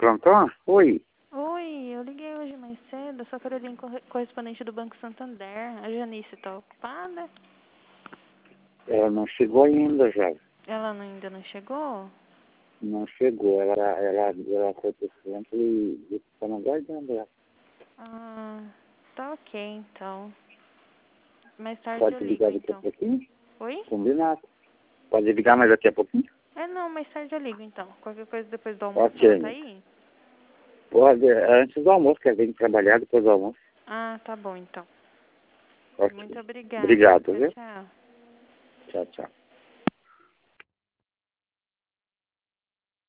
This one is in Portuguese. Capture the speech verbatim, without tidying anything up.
plantão? Oi. Oi, eu liguei hoje mais cedo, só que eu liguei corre- correspondente do Banco Santander. A Janice tá ocupada? Ela não chegou ainda, já. Ela não- ainda não chegou? Não chegou. Ela, ela, ela foi pro centro e e estamos aguardando ela. Ah, tá ok, então. Mais tarde Pode eu ligo, ligar daqui a então. pouquinho? Oi? Combinado. Pode ligar mais daqui a pouquinho? É, não, mais tarde eu ligo, então. Qualquer coisa depois do almoço, ela tá Ok. aí? Pode, antes do almoço, que ela tem que trabalhar depois do almoço. Ah, tá bom, então. Ok. Muito obrigada. Obrigado, Tchau, viu? tchau. Tchau, tchau.